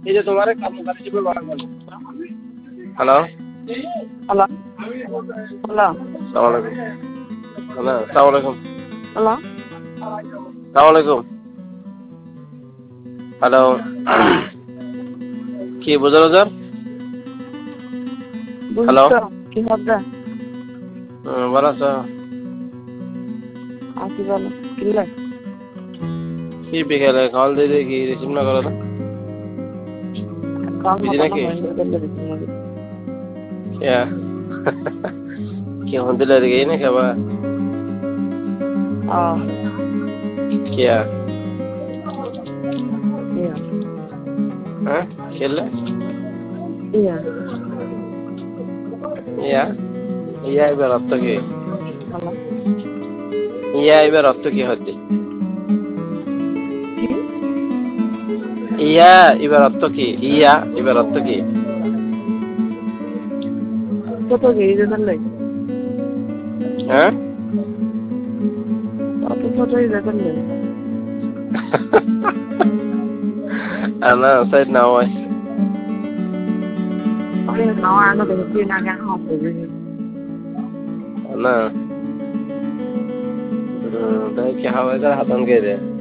এই যে তোমার কাম কাজ হিসেবে বলা গেল। হ্যালো হ্যালো হ্যালো আসসালামু আলাইকুম। হ্যালো আসসালামু আলাইকুম। হ্যালো আসসালামু আলাইকুম। হ্যালো কি বুঝার হাজার? হ্যালো বুঝছো কি হবে? ভালো আছো? কি বলো কিনলে কি বিকেলে কল দিয়ে দেখি রিসিভ না করো না? কাল বিজি মতো না নাকি? হয়ে ইয়া কেমন দিলে এদিকে না খাবা? কিয়া ইয়া হ্যাঁ খেললে? ইয়া ইয়া ইয়া এবার অর্থ কি? হ্যালো ইয়া এবার অর্থ কি হচ্ছে? কি ইয়া এবার অর্থ কি? ইয়া এবার অর্থ কি? কত গিয়ে যেতে হ্যাঁ কত ছোটই যেতে ana said now I নাও আনো দেখি না কেন হবে ana dai kya hawa ka hatan ke de